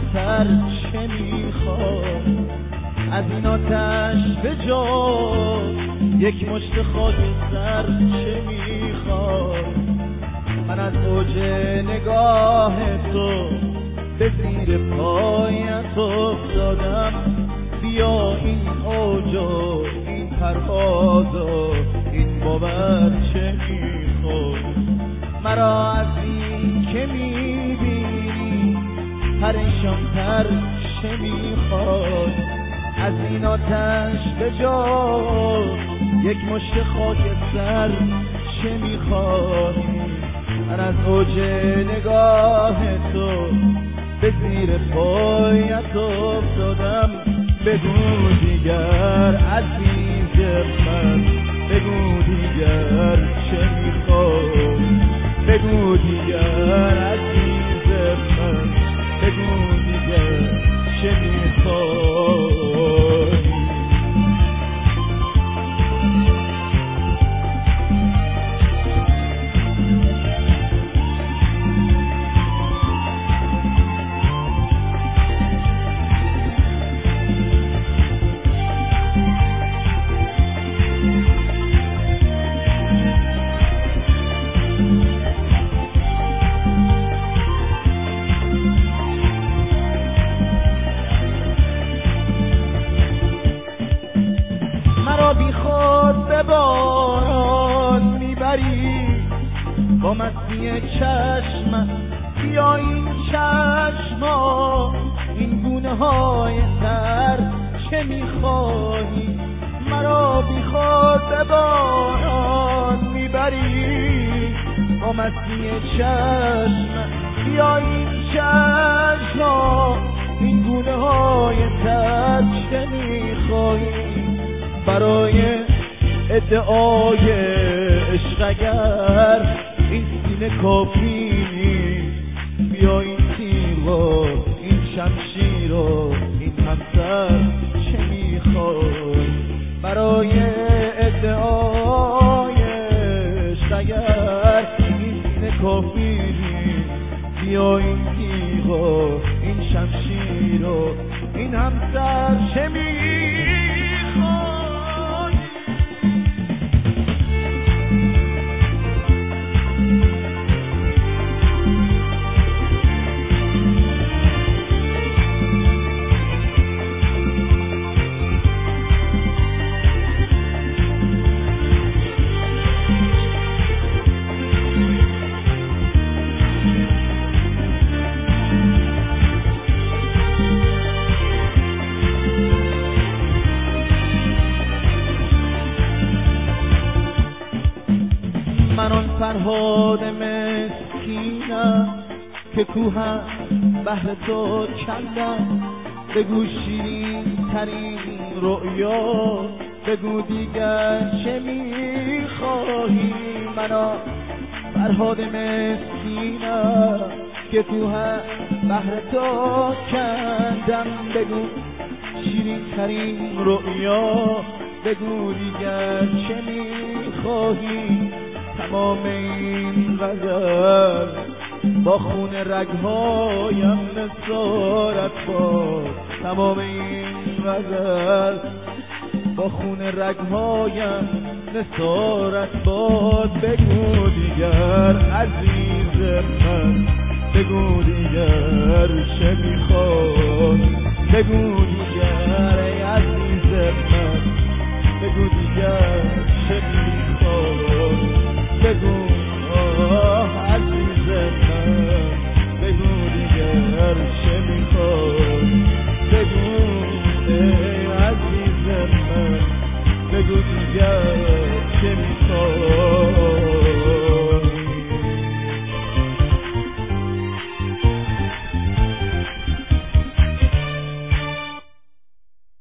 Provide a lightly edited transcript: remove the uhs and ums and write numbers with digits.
کمتر چه میخواد؟ از این آتش به جا یک مشت خاک سر چه میخواد؟ من از اوج نگاه تو به زیر پایت افتادم. بیا این اوج و این پرواز و این باور چه میخواد؟ مرا از این که میبینی پریشان‌تر چه میخواد؟ از این آتش به جا یک مشت خاک سر چه میخواد؟ من از اوج نگاه تو به زیر پایت افتادم. بگو دیگر عزیز من، بگو دیگر چه میخواد؟ بگو دیگر عزیز من، بگو دیگر چه میخواد؟ بی خود به باران میبری با مستی چشم. بیا این چشما این گونه های تر چه میخواهی؟ مرا بی خود به باران میبری با مستی چشم. بیا این چشما این گونه های تر چه میخواهی؟ برای ادعای عشق اگر این سینه کافی نیست، بیا این تیر و این شمشیر و این همسر چه میخوای؟ برای ادعای عشق اگر این سینه کافی نیست، بیا این تیر و این شمشیر و این همسر چه میخوای؟ من آن فرهاد مسکینم که کوهم بهر تو کندم. بگو شیرین ترین رؤیا، بگو دیگر چه میخواهی؟ من آن فرهاد مسکینم که کوهم بهر تو کندم. بگو شیرین ترین رؤیا، بگو دیگر چه میخواهی؟ تمام این غزل با خون رگهایم نثارت باد. تمام این غزل با خون رگهایم نثارت باد. بگو دیگر عزیز من، بگو دیگر چه میخواد؟ بگو دیگر ای عزیز من، بگو دیگر چه میخواد؟ بگو عزیز من، بگو دیگر چه میخواد؟ بگو ای عزیز من، بگو دیگر